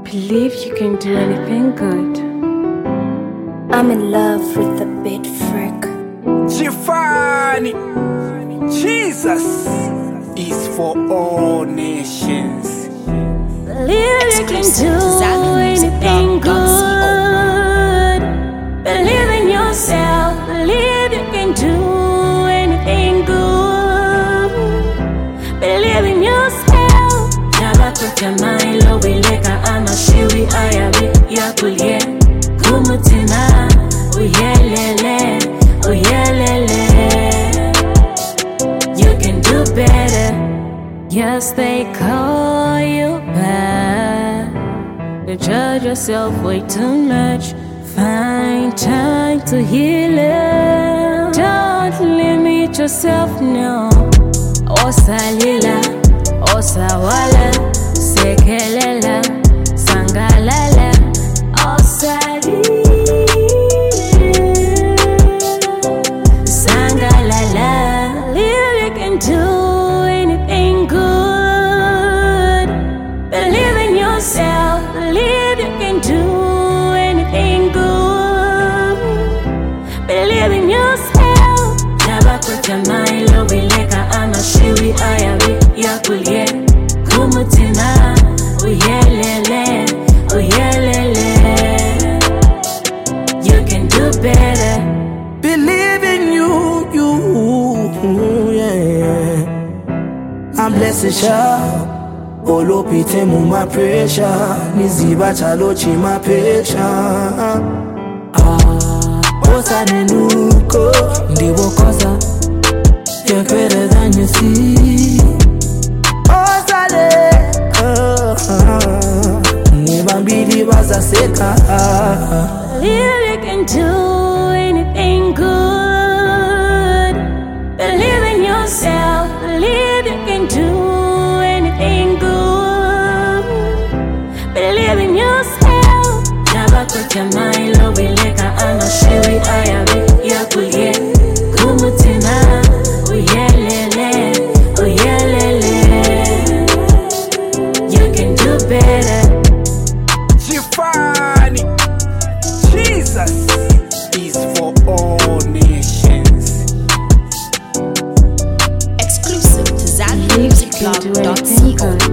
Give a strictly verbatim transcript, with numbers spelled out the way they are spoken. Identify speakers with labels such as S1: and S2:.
S1: believe you can do anything good.
S2: I'm in love with the bit frick.
S3: Giovanni, Jesus is for all nations.
S1: Believe you can do anything good. Believe in yourself. Believe you can do anything good. Believe in yourself. Nabakuta mailo bileka amashiwi ayabi yakulie kumutima uyelele uyelele. You can do better. Yes, they call you bad. You judge yourself way too much. Find time to heal it. Don't limit yourself, no. Osalila, osawala, sekelela, sangalala, osali, sangalala. Believe you can do anything good. Believe in yourself. Believe you can do anything good. Believe in yourself. Nabakuta mailo bileka amashiwi ayabi yakulie kumutima uyelele uyelele. You can do better.
S3: Believe in you, you, yeah. I'm blessed, child. Olopite mu my pressure. Niziba chalochi my picture. Ah, osa nenuko ndiwo kosa. You're better than you see. Osa le, nibambili baza seka.
S1: Believe you can do anything good. Believe in yourself. Believe you can do anything good. Believe in yourself. Nabakuta mailo bileka amashiwi ayabi yakulie kumutima uyelele uyelele. You can do better.
S3: Giovanni, Jesus is for all nations.
S4: Exclusive to zan music club dot co.